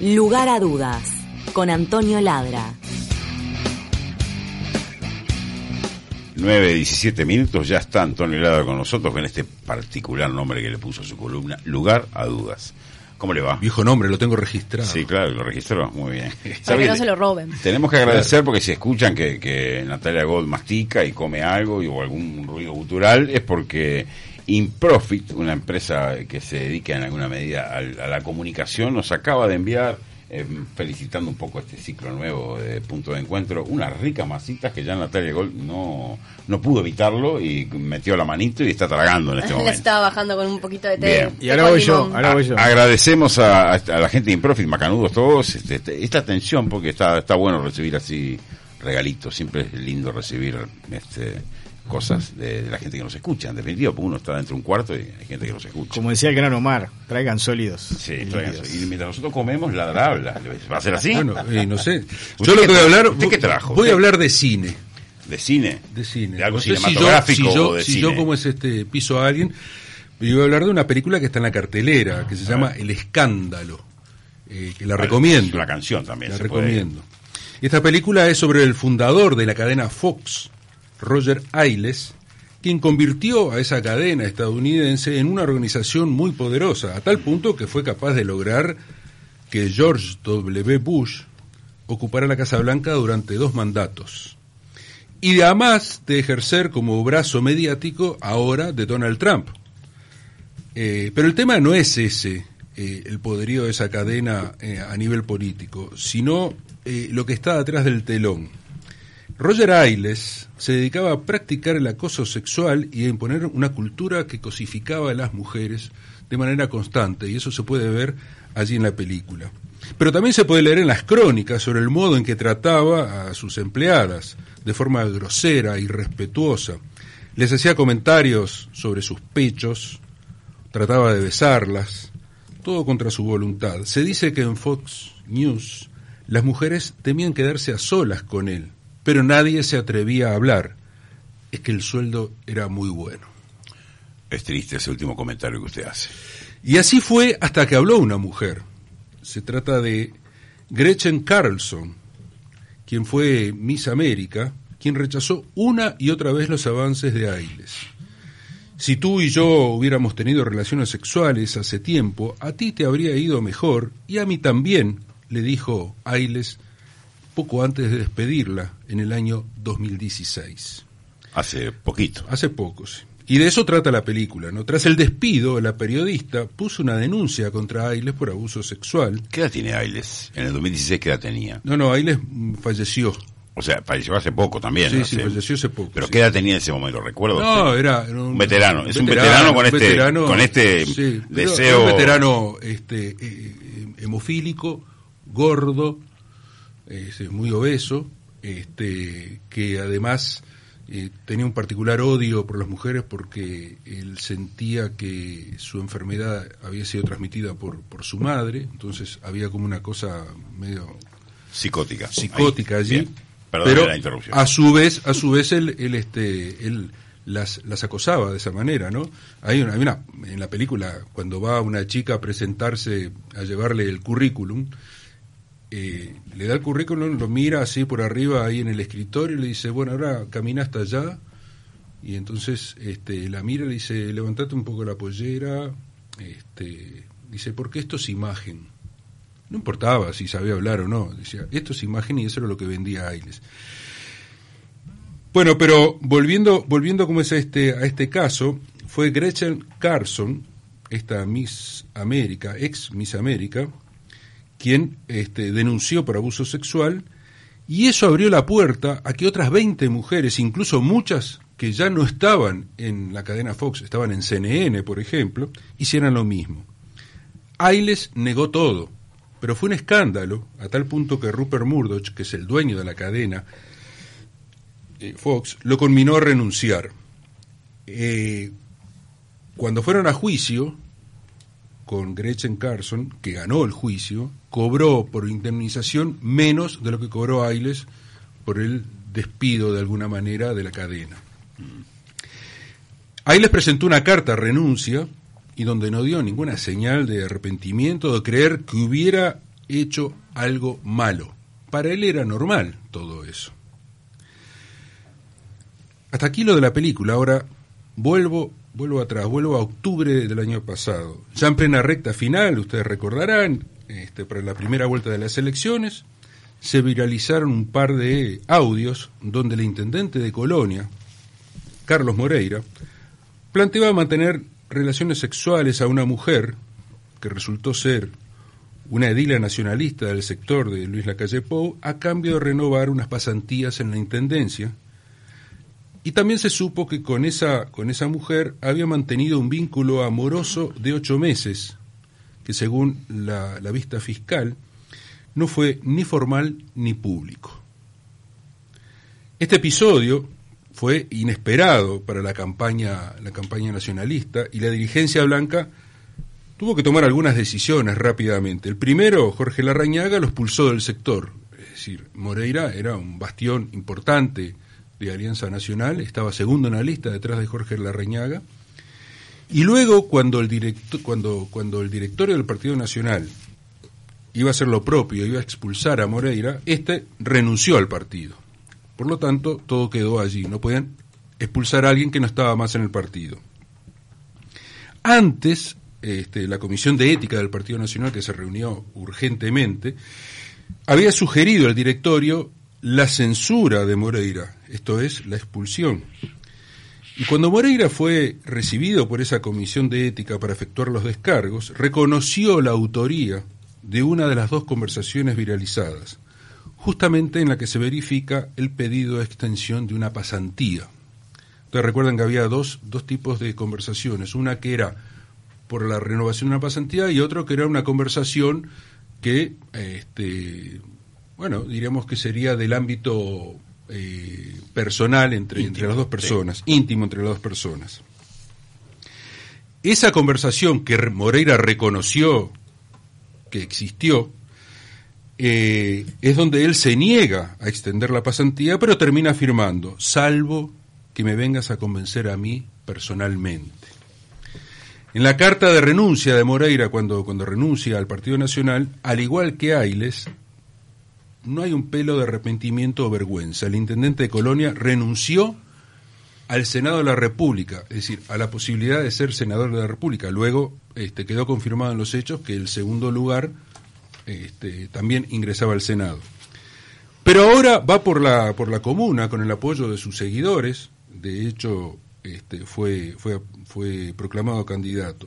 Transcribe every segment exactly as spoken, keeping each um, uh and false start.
Lugar a dudas, con Antonio Ladra. nueve, diecisiete minutos, ya está Antonio Ladra con nosotros con este particular nombre que le puso a su columna, Lugar a dudas. ¿Cómo le va? Viejo nombre, lo tengo registrado. Sí, claro, lo registró, muy bien. Para que no se lo roben. Tenemos que agradecer claro. Porque si escuchan que, que Natalia Gold mastica y come algo y, o algún ruido gutural, es porque Inprofit, una empresa que se dedica en alguna medida a, a la comunicación, nos acaba de enviar, eh, felicitando un poco este ciclo nuevo de Punto de Encuentro, unas ricas masitas que ya Natalia Gold no, no pudo evitarlo y metió la manito y está tragando en este momento. La estaba bajando con un poquito de té. Bien. Y ahora voy yo, ahora voy yo. A, agradecemos a, a la gente de Inprofit, macanudos todos, este, este, esta atención, porque está, está bueno recibir así regalitos, siempre es lindo recibir este cosas de, de la gente que nos escucha, en definitiva, porque uno está dentro de un cuarto y hay gente que nos escucha. Como decía el gran Omar, traigan sólidos. Sí, traigan sólidos. Y mientras nosotros comemos, Ladra habla. ¿Va a ser así? Bueno, eh, no sé. Yo lo que voy a hablar, ¿usted qué trajo? Voy a hablar de cine. ¿De cine? De cine. ¿De algo no sé cinematográfico si yo, o de si cine? yo como es este piso a alguien, yo voy a hablar de una película que está en la cartelera, que se llama El Escándalo, eh, que la vale, recomiendo. Es una canción también. La se recomiendo. Puede... Esta película es sobre el fundador de la cadena Fox, Roger Ailes, quien convirtió a esa cadena estadounidense en una organización muy poderosa, a tal punto que fue capaz de lograr que George W. Bush ocupara la Casa Blanca durante dos mandatos. Y además de ejercer como brazo mediático ahora de Donald Trump. Eh, pero el tema no es ese, eh, el poderío de esa cadena eh, a nivel político, sino eh, lo que está detrás del telón. Roger Ailes se dedicaba a practicar el acoso sexual y a imponer una cultura que cosificaba a las mujeres de manera constante, y eso se puede ver allí en la película. Pero también se puede leer en las crónicas sobre el modo en que trataba a sus empleadas, de forma grosera, irrespetuosa. Les hacía comentarios sobre sus pechos, trataba de besarlas, todo contra su voluntad. Se dice que en Fox News las mujeres temían quedarse a solas con él, pero nadie se atrevía a hablar. Es que el sueldo era muy bueno. Es triste ese último comentario que usted hace. Y así fue hasta que habló una mujer. Se trata de Gretchen Carlson, quien fue Miss América, quien rechazó una y otra vez los avances de Ailes. Si tú y yo hubiéramos tenido relaciones sexuales hace tiempo, a ti te habría ido mejor y a mí también, le dijo Ailes poco antes de despedirla en el año dos mil dieciséis. Hace poquito. Hace poco, sí. Y de eso trata la película, ¿no? Tras el despido, la periodista puso una denuncia contra Ailes por abuso sexual. ¿Qué edad tiene Ailes? En el dos mil dieciséis, ¿qué edad tenía? No, no, Ailes falleció. O sea, falleció hace poco también. Sí, ¿no? sí, hace... falleció hace poco. ¿Pero sí. qué edad tenía en ese momento? ¿Recuerdo? No, era, era un, un veterano. Es un veterano, veterano con un este, veterano, con este sí, deseo. Un veterano este, eh, hemofílico, gordo, eh, muy obeso, este, que además eh, tenía un particular odio por las mujeres porque él sentía que su enfermedad había sido transmitida por, por su madre, entonces había como una cosa medio psicótica. Psicótica Ahí. allí. Bien. Perdón Pero la interrupción. a su vez, a su vez él, él este, él las, las acosaba de esa manera, ¿no? Hay una, hay una, en la película, cuando va una chica a presentarse, a llevarle el currículum, eh, le da el currículum, lo mira así por arriba ahí en el escritorio y le dice, bueno, ahora camina hasta allá, y entonces este, la mira y le dice, levantate un poco la pollera, este, dice, porque esto es imagen. No importaba si sabía hablar o no, decía, esto es imagen, y eso era lo que vendía Ailes. Bueno, pero volviendo volviendo como es a este a este caso, fue Gretchen Carlson, esta Miss América, ex Miss América, quien este, denunció por abuso sexual, y eso abrió la puerta a que otras veinte mujeres, incluso muchas que ya no estaban en la cadena Fox, estaban en C N N, por ejemplo, hicieran lo mismo. Ailes negó todo, pero fue un escándalo, a tal punto que Rupert Murdoch, que es el dueño de la cadena eh, Fox, lo conminó a renunciar. Eh, cuando fueron a juicio con Gretchen Carlson, que ganó el juicio, cobró por indemnización menos de lo que cobró Ailes por el despido de alguna manera de la cadena. Ailes presentó una carta renuncia y donde no dio ninguna señal de arrepentimiento, de creer que hubiera hecho algo malo. Para él era normal todo eso. Hasta aquí lo de la película. Ahora vuelvo, vuelvo atrás, vuelvo a octubre del año pasado. Ya en plena recta final, ustedes recordarán, este, para la primera vuelta de las elecciones, se viralizaron un par de audios donde el intendente de Colonia, Carlos Moreira, planteaba mantener relaciones sexuales a una mujer que resultó ser una edila nacionalista del sector de Luis Lacalle Pou, a cambio de renovar unas pasantías en la intendencia. Y también se supo que con esa, con esa mujer había mantenido un vínculo amoroso de ocho meses, que según la, la vista fiscal no fue ni formal ni público. Este episodio fue inesperado para la campaña, la campaña nacionalista, y la dirigencia blanca tuvo que tomar algunas decisiones rápidamente. El primero, Jorge Larrañaga, lo expulsó del sector. Es decir, Moreira era un bastión importante de Alianza Nacional, estaba segundo en la lista detrás de Jorge Larrañaga. Y luego, cuando el, directo, cuando, cuando el directorio del Partido Nacional iba a hacer lo propio, iba a expulsar a Moreira, este renunció al partido. Por lo tanto, todo quedó allí. No podían expulsar a alguien que no estaba más en el partido. Antes, este, la Comisión de Ética del Partido Nacional, que se reunió urgentemente, había sugerido al directorio la censura de Moreira, esto es, la expulsión. Y cuando Moreira fue recibido por esa Comisión de Ética para efectuar los descargos, reconoció la autoría de una de las dos conversaciones viralizadas, justamente en la que se verifica el pedido de extensión de una pasantía. Ustedes recuerdan que había dos, dos tipos de conversaciones, una que era por la renovación de una pasantía y otro que era una conversación que, este, bueno, diríamos que sería del ámbito eh, personal entre, íntimo, entre las dos personas, sí. íntimo entre las dos personas. Esa conversación que Moreira reconoció que existió, eh, es donde él se niega a extender la pasantía, pero termina afirmando, salvo que me vengas a convencer a mí personalmente. En la carta de renuncia de Moreira, cuando, cuando renuncia al Partido Nacional, al igual que Ailes, no hay un pelo de arrepentimiento o vergüenza. El intendente de Colonia renunció al Senado de la República, es decir, a la posibilidad de ser senador de la República. Luego este, quedó confirmado en los hechos que el segundo lugar este, también ingresaba al Senado. Pero ahora va por la, por la comuna con el apoyo de sus seguidores. De hecho, este, fue, fue, fue proclamado candidato.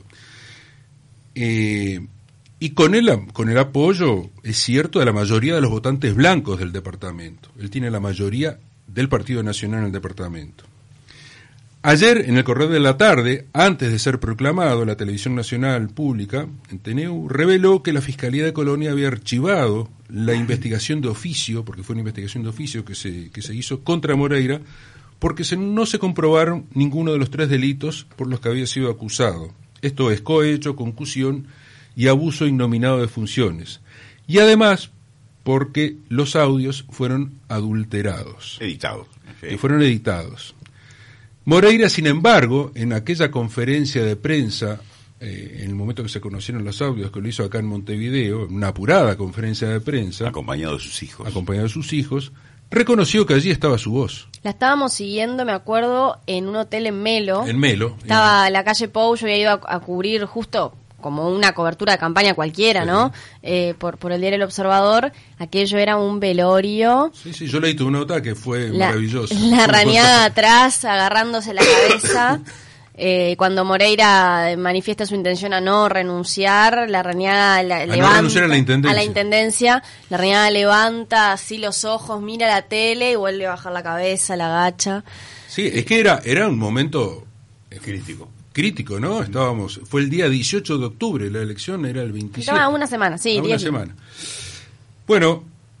Eh, y con el, con el apoyo, es cierto, de la mayoría de los votantes blancos del departamento. Él tiene la mayoría del Partido Nacional en el departamento. Ayer, en el correo de la tarde, antes de ser proclamado, la Televisión Nacional Pública, en T N U, reveló que la Fiscalía de Colonia había archivado la investigación de oficio, porque fue una investigación de oficio que se, que se hizo contra Moreira, porque se, no se comprobaron ninguno de los tres delitos por los que había sido acusado. Esto es cohecho, concusión y abuso innominado de funciones. Y además, porque los audios fueron adulterados. Editados. Sí. Que fueron editados. Moreira, sin embargo, en aquella conferencia de prensa, eh, en el momento que se conocieron los audios, que lo hizo acá en Montevideo, una apurada conferencia de prensa, acompañado de sus hijos, acompañado de sus hijos, reconoció que allí estaba su voz. La estábamos siguiendo, me acuerdo, en un hotel en Melo. En Melo. Estaba en la calle Pou, yo había ido a, a cubrir justo como una cobertura de campaña cualquiera, ¿no? Sí. Eh, por, por el diario El Observador. Aquello era un velorio. Sí, sí, yo leí tu nota que fue la, maravillosa. La rañada atrás, agarrándose la cabeza. Eh, cuando Moreira manifiesta su intención a no renunciar, la Rañaga la, a levanta, no renunciar a la intendencia. A la intendencia, la Rañaga levanta así los ojos, mira la tele y vuelve a bajar la cabeza, la agacha. Sí, es que era, era un momento crítico. Crítico, ¿no? Estábamos, fue el día dieciocho de octubre, la elección era el veintisiete. Estaba una semana, sí, una semana. Bueno,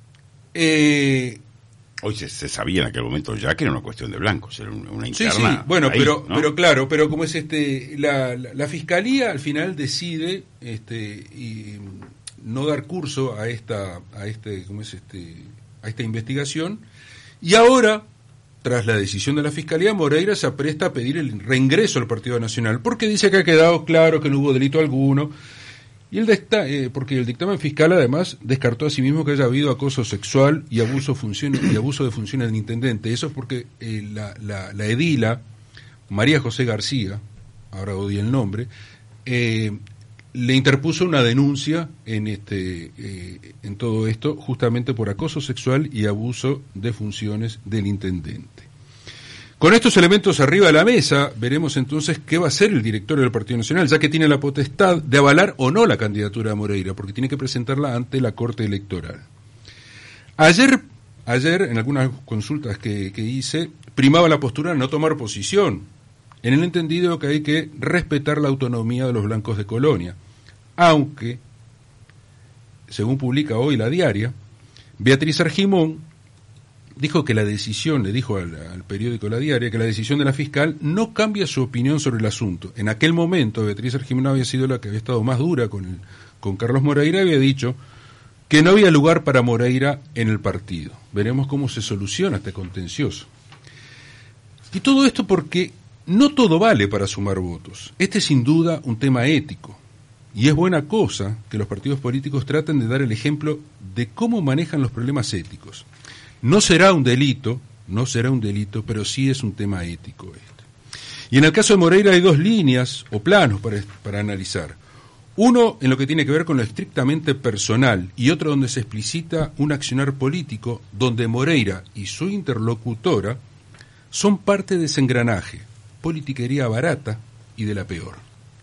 eh, hoy se, se sabía en aquel momento ya que era una cuestión de blancos, era una interna. Sí, sí, bueno, ahí, pero, ¿no? pero claro, pero como es este, la, la, la fiscalía al final decide, este, y no dar curso a esta, a este, ¿cómo es este, a esta investigación, y ahora, tras la decisión de la Fiscalía, Moreira se apresta a pedir el reingreso al Partido Nacional, porque dice que ha quedado claro que no hubo delito alguno. Y el desta- eh, porque el dictamen fiscal además descartó asimismo que haya habido acoso sexual y abuso funciones y abuso de funciones del intendente. Eso es porque eh, la, la, la edila María José García, ahora odia el nombre, eh, le interpuso una denuncia en este eh, en todo esto justamente por acoso sexual y abuso de funciones del intendente. Con estos elementos arriba de la mesa, veremos entonces qué va a hacer el directorio del Partido Nacional, ya que tiene la potestad de avalar o no la candidatura de Moreira, porque tiene que presentarla ante la Corte Electoral. Ayer, ayer en algunas consultas que, que hice, primaba la postura de no tomar posición, en el entendido que hay que respetar la autonomía de los blancos de Colonia, aunque, según publica hoy La Diaria, Beatriz Argimón dijo que la decisión, le dijo al, al periódico La Diaria, que la decisión de la fiscal no cambia su opinión sobre el asunto. En aquel momento, Beatriz Argimón había sido la que había estado más dura con, el, con Carlos Moreira y había dicho que no había lugar para Moreira en el partido. Veremos cómo se soluciona este contencioso. Y todo esto porque no todo vale para sumar votos. Este es sin duda un tema ético. Y es buena cosa que los partidos políticos traten de dar el ejemplo de cómo manejan los problemas éticos. No será un delito, no será un delito, pero sí es un tema ético este. Y en el caso de Moreira hay dos líneas o planos para, para analizar. Uno en lo que tiene que ver con lo estrictamente personal y otro donde se explicita un accionar político donde Moreira y su interlocutora son parte de ese engranaje, politiquería barata y de la peor.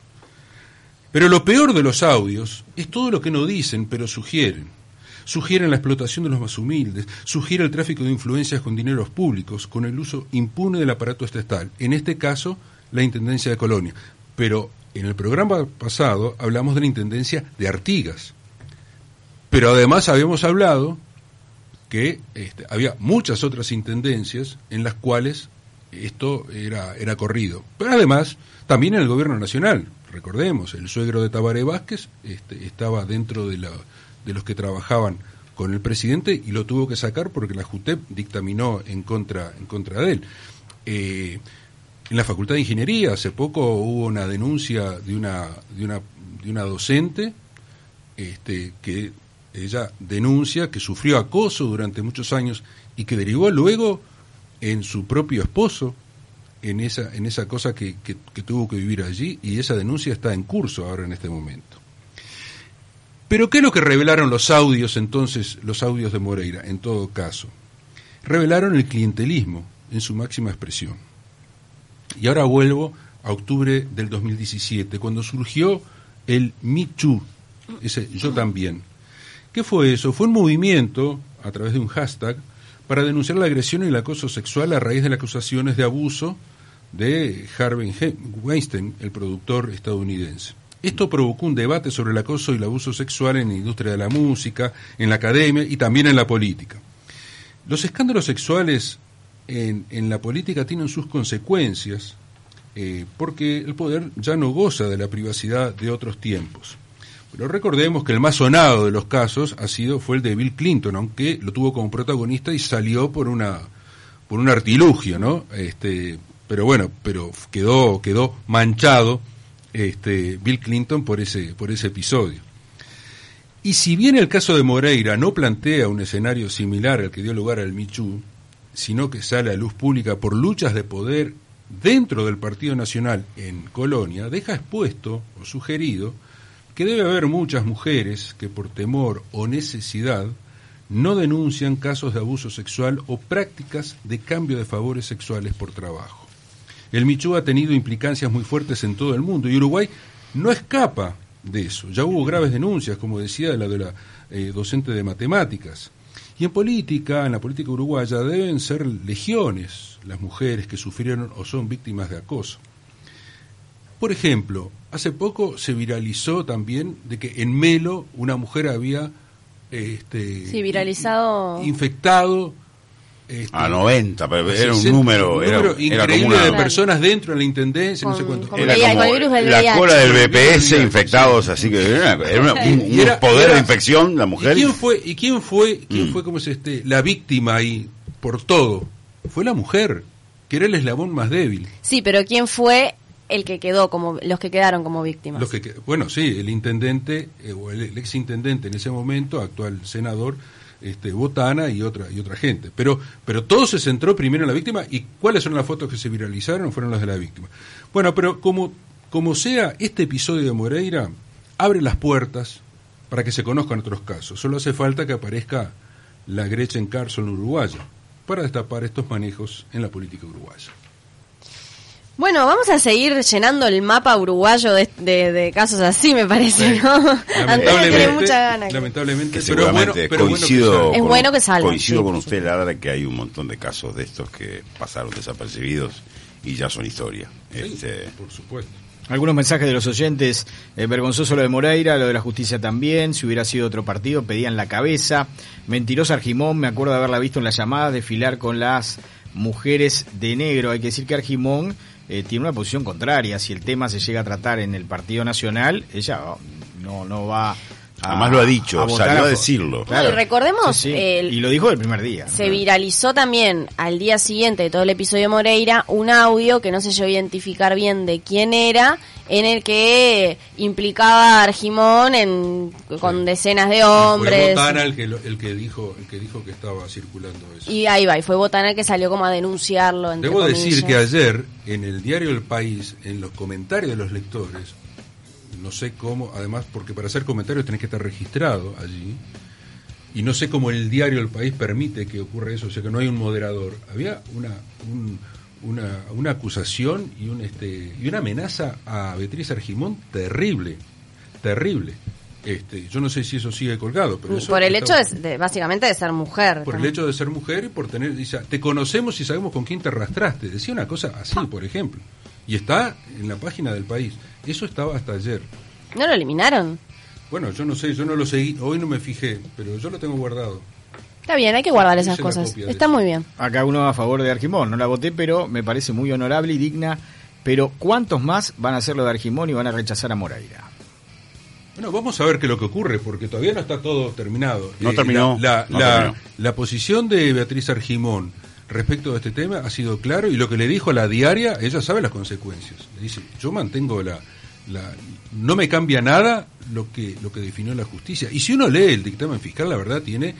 Pero lo peor de los audios es todo lo que no dicen, pero sugieren. Sugieren la explotación de los más humildes, sugiere el tráfico de influencias con dineros públicos, con el uso impune del aparato estatal, en este caso la Intendencia de Colonia. Pero en el programa pasado hablamos de la Intendencia de Artigas. Pero además habíamos hablado que este, había muchas otras intendencias en las cuales esto era, era corrido. Pero además, también en el gobierno nacional, recordemos, el suegro de Tabaré Vázquez este, estaba dentro de la... de los que trabajaban con el presidente y lo tuvo que sacar porque la JUTEP dictaminó en contra en contra de él. Eh, en la Facultad de Ingeniería hace poco hubo una denuncia de una de una de una docente este, que ella denuncia que sufrió acoso durante muchos años y que derivó luego en su propio esposo en esa en esa cosa que, que, que tuvo que vivir allí, y esa denuncia está en curso ahora en este momento. Pero ¿qué es lo que revelaron los audios entonces, los audios de Moreira, en todo caso? Revelaron el clientelismo en su máxima expresión. Y ahora vuelvo a octubre del dos mil diecisiete, cuando surgió el Me Too, ese yo también. ¿Qué fue eso? Fue un movimiento, a través de un hashtag, para denunciar la agresión y el acoso sexual a raíz de las acusaciones de abuso de Harvey Weinstein, el productor estadounidense. Esto provocó un debate sobre el acoso y el abuso sexual en la industria de la música, en la academia y también en la política. Los escándalos sexuales en, en la política tienen sus consecuencias, eh, porque el poder ya no goza de la privacidad de otros tiempos. Pero recordemos que el más sonado de los casos ha sido fue el de Bill Clinton, aunque lo tuvo como protagonista y salió por una por un artilugio, ¿no? Este, pero bueno, pero quedó quedó manchado Este, Bill Clinton por ese, por ese episodio. Y si bien el caso de Moreira no plantea un escenario similar al que dio lugar al Me Too, sino que sale a luz pública por luchas de poder dentro del Partido Nacional en Colonia, deja expuesto o sugerido que debe haber muchas mujeres que por temor o necesidad no denuncian casos de abuso sexual o prácticas de cambio de favores sexuales por trabajo. El Me Too ha tenido implicancias muy fuertes en todo el mundo y Uruguay no escapa de eso. Ya hubo graves denuncias, como decía, de la de la eh, docente de matemáticas. Y en política, en la política uruguaya, deben ser legiones las mujeres que sufrieron o son víctimas de acoso. Por ejemplo, hace poco se viralizó también de que en Melo una mujer había este, sí, viralizado, infectado Este, a noventa, pero era un número, un era, número era increíble como una, de personas dentro de la intendencia, con, no sé cuánto. Con era V I H, como con el virus del la V I H. cola del B P S infectados, así que era, era una, un, un era, poder era, de infección la mujer. ¿Y quién fue? ¿Y quién fue? ¿Quién mm. fue como es este la víctima ahí por todo? Fue la mujer, que era el eslabón más débil. Sí, pero quién fue el que quedó como los que quedaron como víctimas. Los que, bueno, sí, el intendente eh, o el, el ex intendente en ese momento, actual senador, este, Botana y otra y otra gente. Pero pero todo se centró primero en la víctima. ¿Y cuáles son las fotos que se viralizaron? Fueron las de la víctima. Bueno, pero como como sea, este episodio de Moreira abre las puertas para que se conozcan otros casos. Solo hace falta que aparezca la Gretchen Carlson uruguaya para destapar estos manejos en la política uruguaya. Bueno, vamos a seguir llenando el mapa uruguayo de, de, de casos así, me parece, ¿no? Lamentablemente, tiene mucha gana. lamentablemente, que pero bueno, pero coincido, bueno que es bueno que salga. Coincido sí, con usted, Ladra, que hay un montón de casos de estos que pasaron desapercibidos y ya son historia. Sí, este... por supuesto. Algunos mensajes de los oyentes, eh, vergonzoso lo de Moreira, lo de la justicia también, si hubiera sido otro partido pedían la cabeza, mentirosa Argimón, me acuerdo de haberla visto en la llamada, desfilar con las mujeres de negro. Hay que decir que Argimón eh, tiene una posición contraria, si el tema se llega a tratar en el Partido Nacional, ella no, no va... Además lo ha dicho, salió a decirlo. Claro. Y recordemos... Sí, sí. El, y lo dijo el primer día. Se viralizó también al día siguiente de todo el episodio de Moreira un audio que no se llegó a identificar bien de quién era, en el que implicaba a Argimón en, con sí. decenas de hombres. Fue Botana el que, el, que dijo, el que dijo que estaba circulando eso. Y ahí va, y fue Botana el que salió como a denunciarlo. Entre Debo comillas. decir que ayer, en el diario El País, en los comentarios de los lectores, no sé cómo, además, porque para hacer comentarios tenés que estar registrado allí, y no sé cómo el diario El País permite que ocurra eso, o sea que no hay un moderador. Había una un, una, una acusación y un este y una amenaza a Beatriz Argimón terrible, terrible. Este, yo no sé si eso sigue colgado, pero eso por el estaba, hecho de, de básicamente de ser mujer. Por también. el hecho de ser mujer y por tener, dice, te conocemos y sabemos con quién te arrastraste. Decía una cosa así, por ejemplo. Y está en la página del País. Eso estaba hasta ayer. ¿No lo eliminaron? Bueno, yo no sé, yo no lo seguí, hoy no me fijé, pero yo lo tengo guardado. Está bien, hay que guardar esas cosas. Está muy bien. Acá uno a favor de Argimón, no la voté, pero me parece muy honorable y digna. Pero ¿cuántos más van a hacer lo de Argimón y van a rechazar a Moreira? Bueno, vamos a ver qué es lo que ocurre, porque todavía no está todo terminado. No eh, terminó. La, la, no la, terminó. la posición de Beatriz Argimón respecto a este tema ha sido claro, y lo que le dijo a la diaria, ella sabe las consecuencias. Le dice, yo mantengo la... La, no me cambia nada lo que lo que definió la justicia. Y si uno lee el dictamen fiscal, la verdad tiene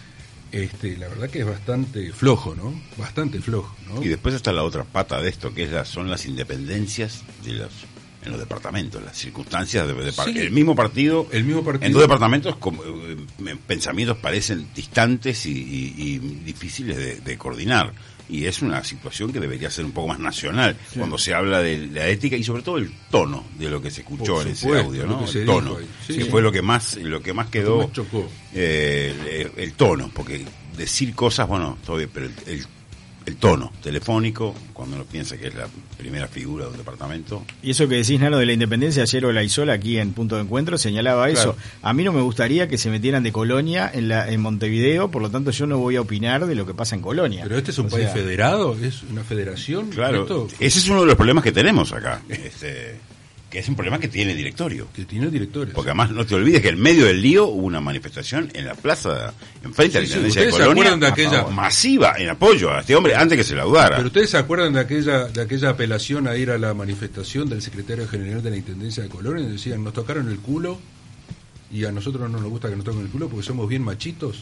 este la verdad que es bastante flojo, ¿no? Bastante flojo, ¿no? Y después está la otra pata de esto, que es la, son las independencias de los en los departamentos, las circunstancias de, de sí, el mismo partido, el mismo partido. En dos departamentos como, eh, pensamientos parecen distantes y, y, y difíciles de, de coordinar. Y es una situación que debería ser un poco más nacional, sí, cuando se habla de la ética y sobre todo el tono de lo que se escuchó en ese audio, ¿no? El tono, sí, que sí. fue lo que más lo que más quedó, más chocó. Eh, el, el tono, porque decir cosas, bueno, todo bien, pero el, el, el tono telefónico, cuando uno piensa que es la primera figura de un departamento. Y eso que decís, Nano, de la independencia, ayer Olaizola aquí en Punto de Encuentro señalaba eso. Claro. A mí no me gustaría que se metieran de Colonia en la en Montevideo, por lo tanto yo no voy a opinar de lo que pasa en Colonia. Pero este es un o país sea... federado, es una federación. Claro, esto... ese es uno de los problemas que tenemos acá. Este... que es un problema que tiene directorio. Que tiene directores. Porque además no te olvides que en medio del lío hubo una manifestación en la plaza, enfrente sí, de la Intendencia sí, de Colonia, de aquella... masiva, en apoyo a este hombre antes que se laudara. Pero ustedes se acuerdan de aquella de aquella apelación a ir a la manifestación del secretario general de la Intendencia de Colonia, y decían, nos tocaron el culo, y a nosotros no nos gusta que nos toquen el culo porque somos bien machitos.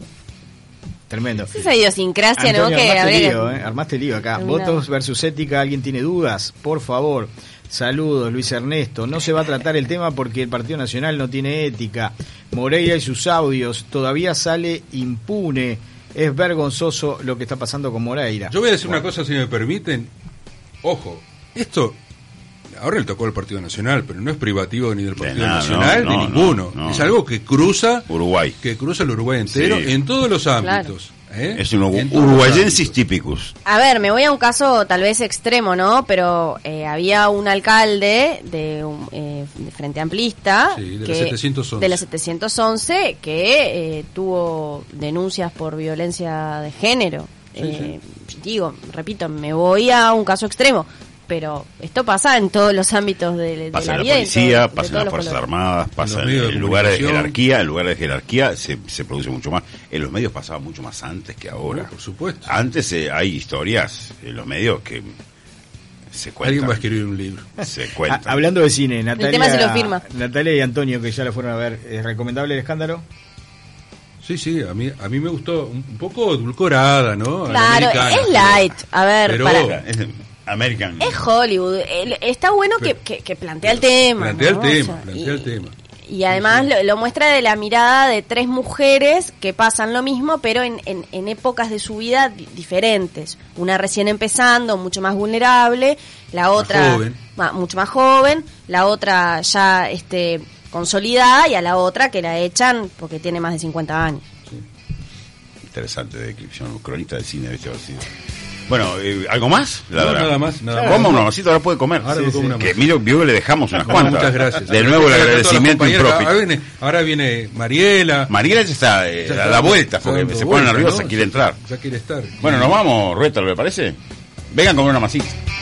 Tremendo. Esa idiosincrasia, Antonio, ¿no? Que armaste, habría... lío, ¿eh? armaste lío acá. Votos versus ética, ¿alguien tiene dudas? Por favor. Saludos, Luis Ernesto. No se va a tratar el tema porque el Partido Nacional no tiene ética. Moreira y sus audios todavía sale impune. Es vergonzoso lo que está pasando con Moreira. Yo voy a decir bueno. una cosa, si me permiten. Ojo, esto ahora le tocó al Partido Nacional, pero no es privativo ni del Partido nada, Nacional no, no, ni ninguno. No, no. Es algo que cruza Uruguay, que cruza el Uruguay entero, sí, en todos los ámbitos. Claro. ¿Eh? Es un uruguayensis típicus. A ver, me voy a un caso tal vez extremo, ¿no? Pero eh, había un alcalde de, un, eh, de Frente Amplista, sí, de, que, la setecientos once. de la setecientos once, que eh, tuvo denuncias por violencia de género. Sí, eh, sí. Digo, repito, me voy a un caso extremo. Pero esto pasa en todos los ámbitos de, de pasa la en vida. La policía, todo, pasa en las Fuerzas Armadas, pasa en, en lugares de jerarquía. En lugares de jerarquía se, se produce mucho más. En los medios pasaba mucho más antes que ahora. No, por supuesto. Antes eh, hay historias en los medios que Se cuenta. Alguien va a escribir un libro. Se cuenta. A, hablando de cine, Natalia, el tema se lo firma. Natalia y Antonio, que ya la fueron a ver, ¿es recomendable El Escándalo? Sí, sí, a mí a mí me gustó, un, un poco edulcorada, ¿no? Claro, es light. A ver, pero, para... Es American. Es Hollywood. Está bueno que, que, que plantea el tema. Plantea ¿no? el tema, o sea, plantea y, el tema. Y además lo, lo muestra de la mirada de tres mujeres que pasan lo mismo, pero en, en, en épocas de su vida di- diferentes. Una recién empezando, mucho más vulnerable, la otra Más joven. ma- mucho más joven, la otra ya este consolidada y a la otra que la echan porque tiene más de cincuenta años. Interesante descripción, cronista de cine, ¿viste? Así. Bueno, eh, ¿algo más? No, nada más, nada Coma más. una masita, ahora puede comer. Ahora me como una Que masita. miro, vio que le dejamos unas No, cuantas. muchas gracias. De nuevo el Gracias a todas las agradecimiento y compañeras. profit. Ahora viene, ahora viene Mariela. Mariela ya está eh, Ya a está la vuelta, porque dando se pone vuelta, nerviosa, ¿no? quiere entrar. Ya quiere estar. Bueno, nos vamos, Rueta, ¿le parece? Vengan a comer una masita.